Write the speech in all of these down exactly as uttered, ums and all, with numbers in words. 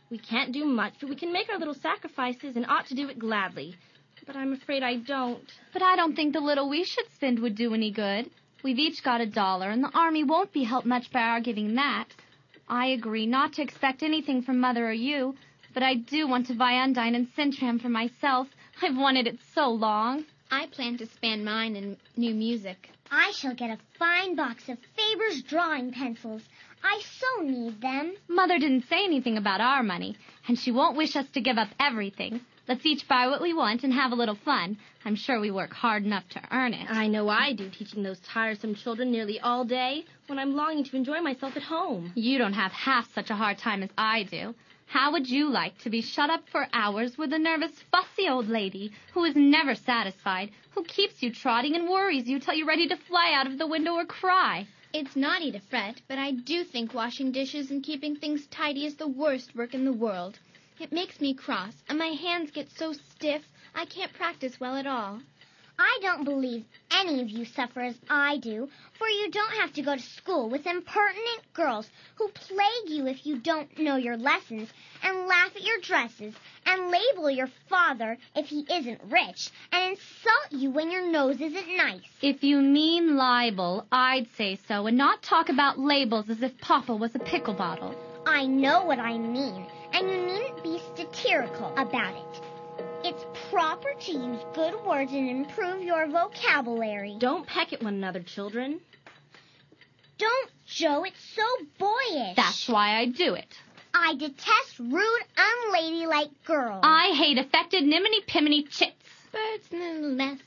We can't do much, but we can make our little sacrifices and ought to do it gladly. But I'm afraid I don't. But I don't think the little we should spend would do any good. We've each got a dollar, and the Army won't be helped much by our giving that. I agree not to expect anything from Mother or you, but I do want to buy Undine and Sintram for myself. I've wanted it so long. I plan to spend mine in new music. I shall get a fine box of Faber's drawing pencils. I so need them. Mother didn't say anything about our money, and she won't wish us to give up everything. Let's each buy what we want and have a little fun. I'm sure we work hard enough to earn it. I know I do, teaching those tiresome children nearly all day when I'm longing to enjoy myself at home. You don't have half such a hard time as I do. How would you like to be shut up for hours with a nervous, fussy old lady who is never satisfied, who keeps you trotting and worries you till you're ready to fly out of the window or cry? It's naughty to fret, but I do think washing dishes and keeping things tidy is the worst work in the world. It makes me cross, and my hands get so stiff I can't practice well at all. I don't believe any of you suffer as I do, for you don't have to go to school with impertinent girls who plague you if you don't know your lessons and laugh at your dresses and label your father if he isn't rich and insult you when your nose isn't nice. If you mean libel, I'd say so and not talk about labels as if Papa was a pickle bottle. I know what I mean, and you needn't be satirical about it. It's proper to use good words and improve your vocabulary. Don't peck at one another, children. Don't, Joe. It's so boyish. That's why I do it. I detest rude, unladylike girls. I hate affected niminy-piminy chits. Birds in the nests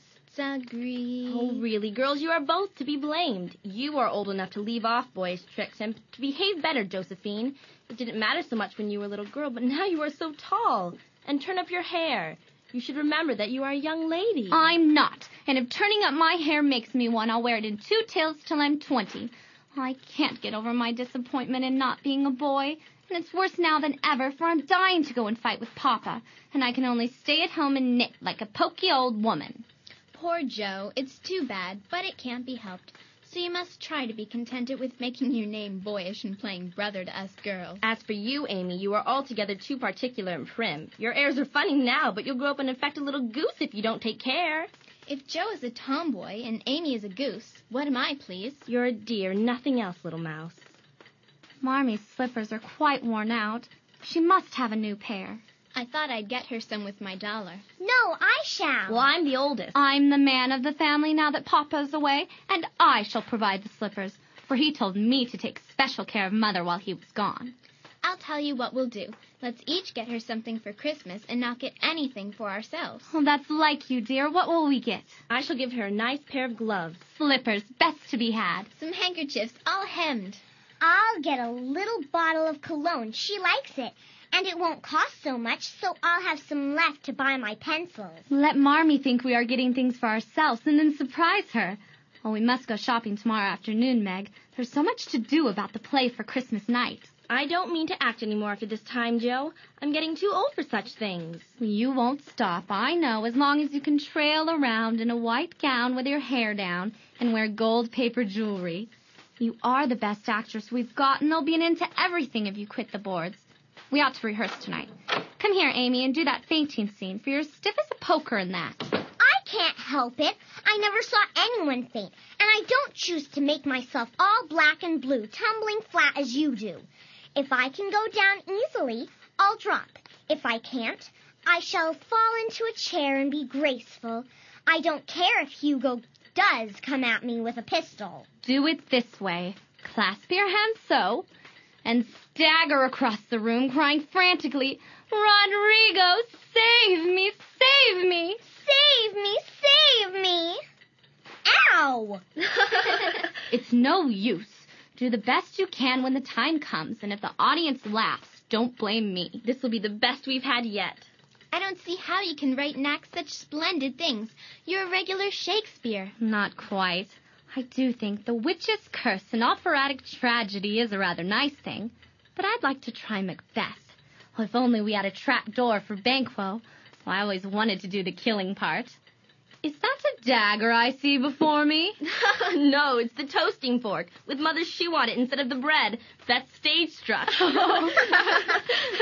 agree. Oh, really, girls, you are both to be blamed. You are old enough to leave off boyish tricks and to behave better, Josephine. It didn't matter so much when you were a little girl, but now you are so tall. And turn up your hair. You should remember that you are a young lady. I'm not. And if turning up my hair makes me one, I'll wear it in two tails till I'm twenty. I can't get over my disappointment in not being a boy. And it's worse now than ever, for I'm dying to go and fight with Papa. And I can only stay at home and knit like a poky old woman. Poor Joe. It's too bad, but it can't be helped. So you must try to be contented with making your name boyish and playing brother to us girls. As for you, Amy, you are altogether too particular and prim. Your airs are funny now, but you'll grow up and affect a little goose if you don't take care. If Joe is a tomboy and Amy is a goose, what am I, please? You're a dear, nothing else, little mouse. Marmy's slippers are quite worn out. She must have a new pair. I thought I'd get her some with my dollar. No, I shall. Well, I'm the oldest. I'm the man of the family now that Papa's away, and I shall provide the slippers, for he told me to take special care of Mother while he was gone. I'll tell you what we'll do. Let's each get her something for Christmas and not get anything for ourselves. Oh, that's like you, dear. What will we get? I shall give her a nice pair of gloves. Slippers, best to be had. Some handkerchiefs, all hemmed. I'll get a little bottle of cologne. She likes it. And it won't cost so much, so I'll have some left to buy my pencils. Let Marmy think we are getting things for ourselves and then surprise her. Oh, we must go shopping tomorrow afternoon, Meg. There's so much to do about the play for Christmas night. I don't mean to act any more after this time, Joe. I'm getting too old for such things. You won't stop, I know, as long as you can trail around in a white gown with your hair down and wear gold paper jewelry. You are the best actress we've got, and there'll be an end to everything if you quit the boards. We ought to rehearse tonight. Come here, Amy, and do that fainting scene, for you're stiff as a poker in that. I can't help it. I never saw anyone faint, and I don't choose to make myself all black and blue, tumbling flat as you do. If I can go down easily, I'll drop. If I can't, I shall fall into a chair and be graceful. I don't care if Hugo does come at me with a pistol. Do it this way. Clasp your hands so, and stagger across the room, crying frantically, "Rodrigo, save me, save me! Save me, save me!" Ow! It's no use. Do the best you can when the time comes, and if the audience laughs, don't blame me. This will be the best we've had yet. I don't see how you can write and act such splendid things. You're a regular Shakespeare. Not quite. I do think The Witch's Curse, an operatic tragedy, is a rather nice thing. But I'd like to try Macbeth. Well, if only we had a trap door for Banquo. Well, I always wanted to do the killing part. Is that a dagger I see before me? No, it's the toasting fork, with Mother's shoe on it instead of the bread. That's stage struck.